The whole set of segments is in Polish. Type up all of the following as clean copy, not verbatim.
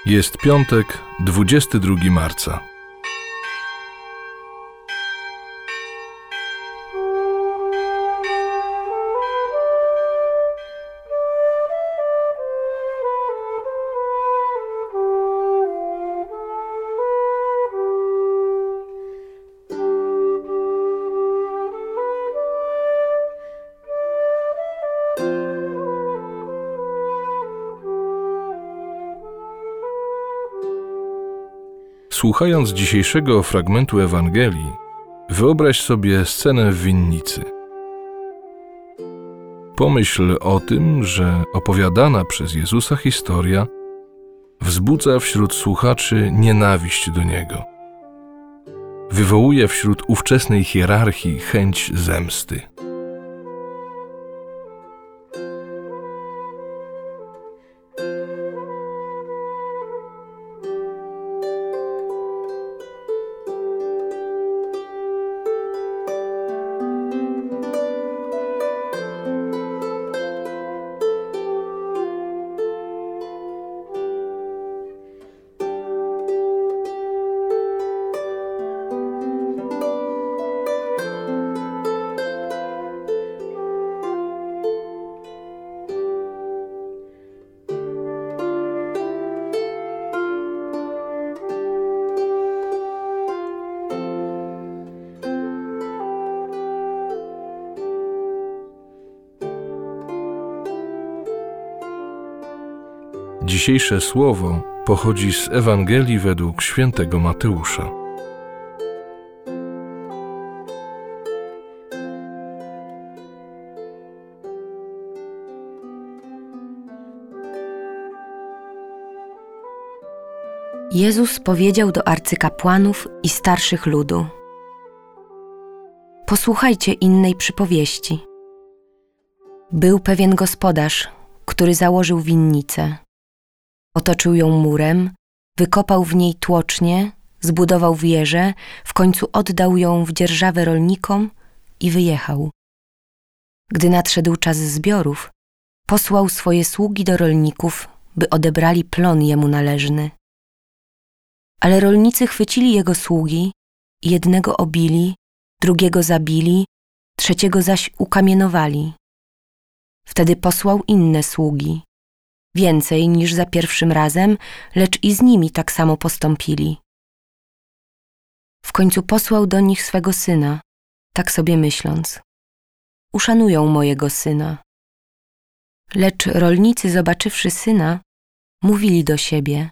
Jest piątek, 22 marca. Słuchając dzisiejszego fragmentu Ewangelii, wyobraź sobie scenę w winnicy. Pomyśl o tym, że opowiadana przez Jezusa historia wzbudza wśród słuchaczy nienawiść do Niego. Wywołuje wśród ówczesnej hierarchii chęć zemsty. Dzisiejsze słowo pochodzi z Ewangelii według świętego Mateusza. Jezus powiedział do arcykapłanów i starszych ludu: Posłuchajcie innej przypowieści. Był pewien gospodarz, który założył winnicę. Otoczył ją murem, wykopał w niej tłocznie, zbudował wieżę, w końcu oddał ją w dzierżawę rolnikom i wyjechał. Gdy nadszedł czas zbiorów, posłał swoje sługi do rolników, by odebrali plon jemu należny. Ale rolnicy chwycili jego sługi i jednego obili, drugiego zabili, trzeciego zaś ukamienowali. Wtedy posłał inne sługi, więcej niż za pierwszym razem, lecz i z nimi tak samo postąpili. W końcu posłał do nich swego syna, tak sobie myśląc: uszanują mojego syna. Lecz rolnicy, zobaczywszy syna, mówili do siebie: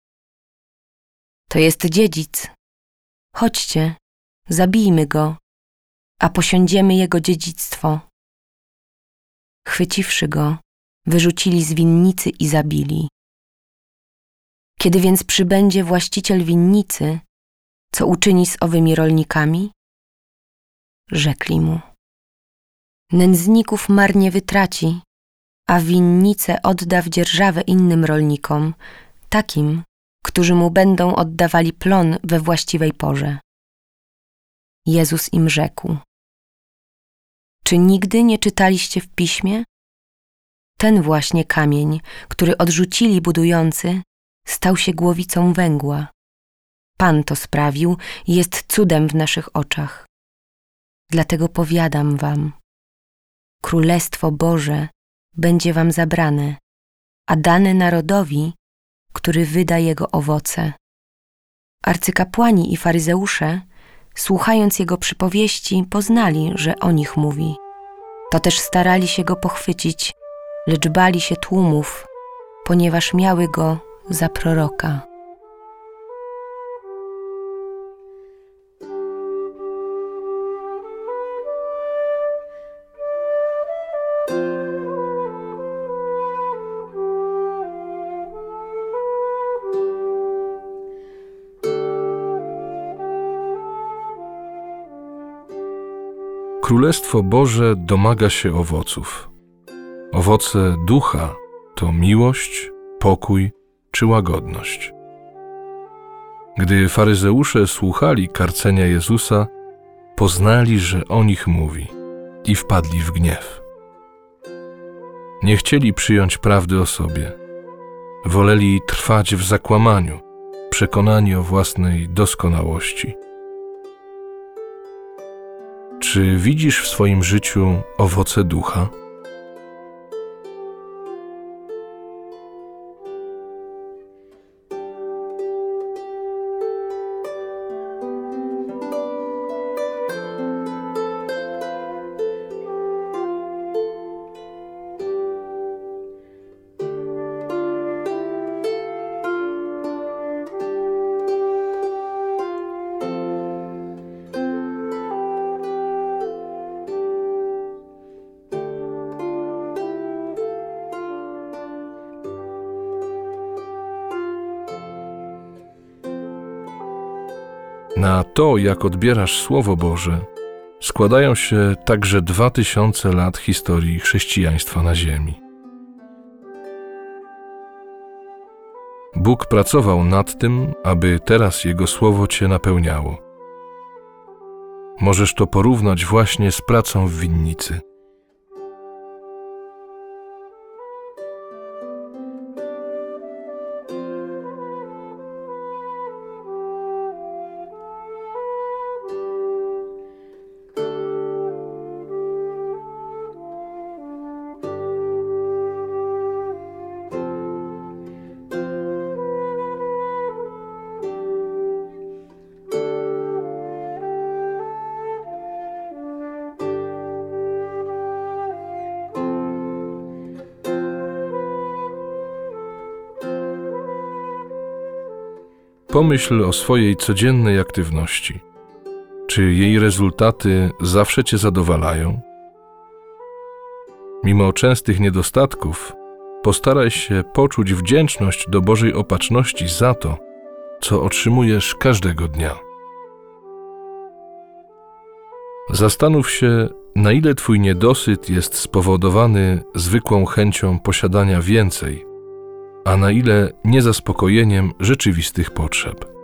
to jest dziedzic. Chodźcie, zabijmy go, a posiądziemy jego dziedzictwo. Chwyciwszy go, wyrzucili z winnicy i zabili. Kiedy więc przybędzie właściciel winnicy, co uczyni z owymi rolnikami? Rzekli mu: nędzników marnie wytraci, a winnicę odda w dzierżawę innym rolnikom, takim, którzy mu będą oddawali plon we właściwej porze. Jezus im rzekł: czy nigdy nie czytaliście w Piśmie? Ten właśnie kamień, który odrzucili budujący, stał się głowicą węgła. Pan to sprawił i jest cudem w naszych oczach. Dlatego powiadam wam: Królestwo Boże będzie wam zabrane, a dane narodowi, który wyda jego owoce. Arcykapłani i faryzeusze, słuchając jego przypowieści, poznali, że o nich mówi. To też starali się go pochwycić, lecz bali się tłumów, ponieważ miały go za proroka. Królestwo Boże domaga się owoców. Owoce ducha to miłość, pokój czy łagodność. Gdy faryzeusze słuchali karcenia Jezusa, poznali, że o nich mówi i wpadli w gniew. Nie chcieli przyjąć prawdy o sobie. woleli trwać w zakłamaniu, przekonani o własnej doskonałości. Czy widzisz w swoim życiu owoce ducha? Na to, jak odbierasz Słowo Boże, składają się także 2000 lat historii chrześcijaństwa na ziemi. Bóg pracował nad tym, aby teraz Jego Słowo Cię napełniało. Możesz to porównać właśnie z pracą w winnicy. Pomyśl o swojej codziennej aktywności. Czy jej rezultaty zawsze Cię zadowalają? Mimo częstych niedostatków, postaraj się poczuć wdzięczność do Bożej opatrzności za to, co otrzymujesz każdego dnia. Zastanów się, na ile Twój niedosyt jest spowodowany zwykłą chęcią posiadania więcej, a na ile niezaspokojeniem rzeczywistych potrzeb.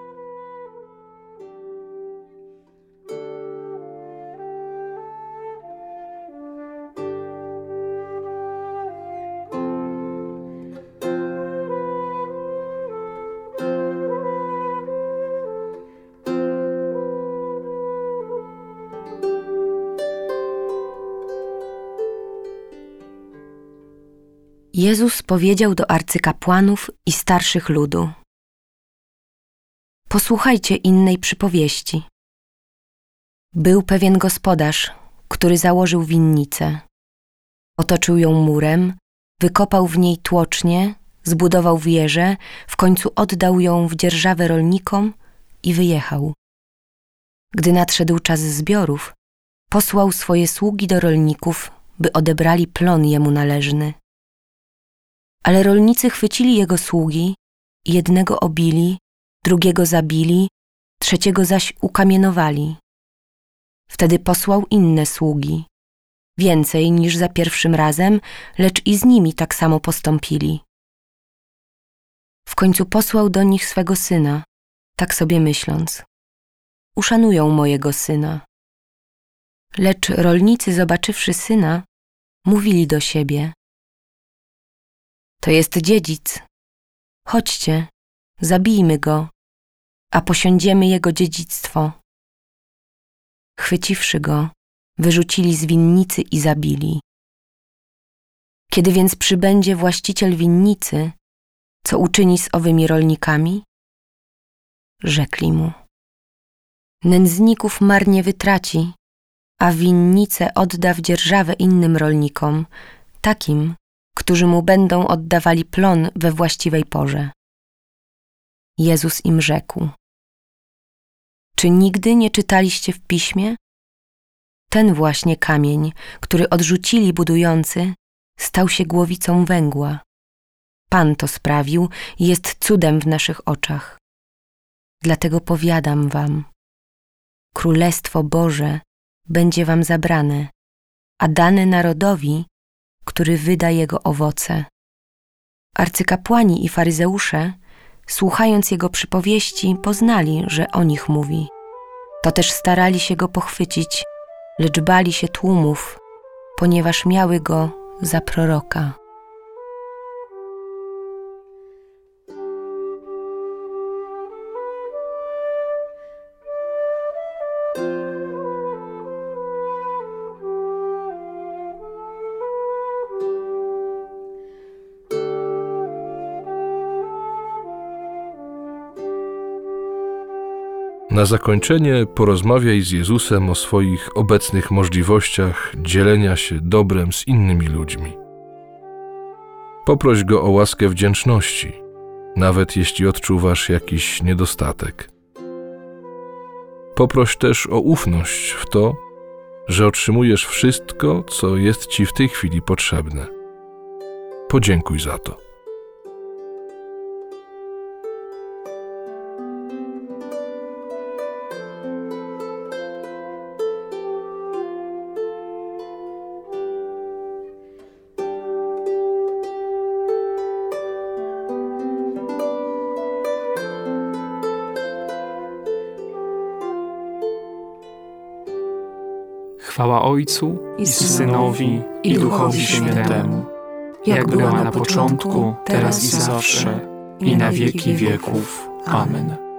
Jezus powiedział do arcykapłanów i starszych ludu: posłuchajcie innej przypowieści. Był pewien gospodarz, który założył winnicę. Otoczył ją murem, wykopał w niej tłocznie, zbudował wieżę, w końcu oddał ją w dzierżawę rolnikom i wyjechał. Gdy nadszedł czas zbiorów, posłał swoje sługi do rolników, by odebrali plon jemu należny. Ale rolnicy chwycili jego sługi i jednego obili, drugiego zabili, trzeciego zaś ukamienowali. Wtedy posłał inne sługi, więcej niż za pierwszym razem, lecz i z nimi tak samo postąpili. W końcu posłał do nich swego syna, tak sobie myśląc: uszanują mojego syna. Lecz rolnicy, zobaczywszy syna, mówili do siebie: to jest dziedzic. Chodźcie, zabijmy go, a posiądziemy jego dziedzictwo. Chwyciwszy go, wyrzucili z winnicy i zabili. Kiedy więc przybędzie właściciel winnicy, co uczyni z owymi rolnikami? Rzekli mu: nędzników marnie wytraci, a winnicę odda w dzierżawę innym rolnikom, takim, którzy mu będą oddawali plon we właściwej porze. Jezus im rzekł: czy nigdy nie czytaliście w Piśmie? Ten właśnie kamień, który odrzucili budujący, stał się głowicą węgła. Pan to sprawił i jest cudem w naszych oczach. Dlatego powiadam wam: Królestwo Boże będzie wam zabrane, a dane narodowi, który wyda jego owoce. Arcykapłani i faryzeusze, słuchając jego przypowieści, poznali, że o nich mówi. To też starali się go pochwycić, lecz bali się tłumów, ponieważ miały go za proroka. Na zakończenie porozmawiaj z Jezusem o swoich obecnych możliwościach dzielenia się dobrem z innymi ludźmi. Poproś Go o łaskę wdzięczności, nawet jeśli odczuwasz jakiś niedostatek. Poproś też o ufność w to, że otrzymujesz wszystko, co jest Ci w tej chwili potrzebne. Podziękuj za to. Chwała Ojcu i Synowi, i Duchowi Świętemu, jak była na początku, teraz i zawsze, i na wieki wieków. Amen.